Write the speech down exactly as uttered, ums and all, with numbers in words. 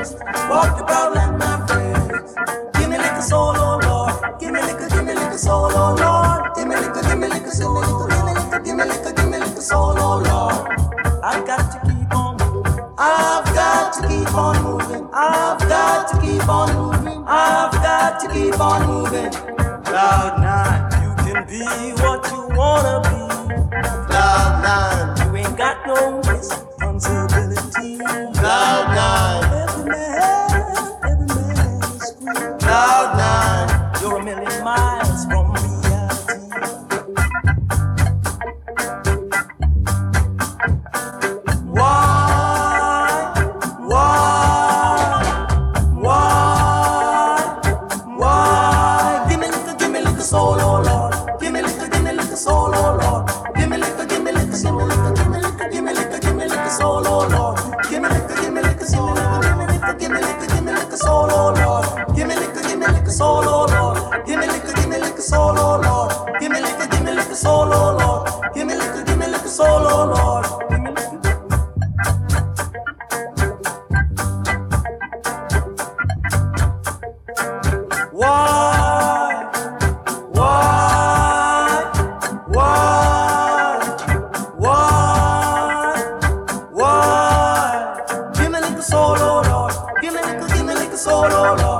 west. Walk about like my friends. Give me liquor soul, oh Lord. Give me liquor, give me liquor soul, oh Lord. Give me liquor, give me liquor soul, oh Lord. Give me liquor, give me liquor soul, oh Lord. I've got to keep on moving. I've got to keep on moving. I've got to keep on moving. I've got to keep on moving. Cloud nine, you can be what you wanna be. Cloud nine, you ain't got no responsibility. Cloud nine, every man, every man is free. Cloud nine, you're a million miles from reality. Why, why, why, why? Give me liquor, give me liquor soul, oh Lord. Give me liquor, give me liquor soul, oh Lord. Give me liquor, give me liquor, give me liquor, give me liquor, give me liquor, give me liquor soul, oh Lord. Give me liquor, give me liquor soul, give me liquor, give me liquor, give me liquor soul, oh Lord. Give me liquor, give me liquor soul, oh Lord. Give me liquor, give me liquor soul, oh Lord. Give me liquor, give me liquor soul, oh Lord. Give me liquor, give me liquor soul, oh Lord. Give me liquor. Why, why, why, why, why? Give me liquor soul, oh Lord. Give me liquor, give me liquor soul, oh Lord.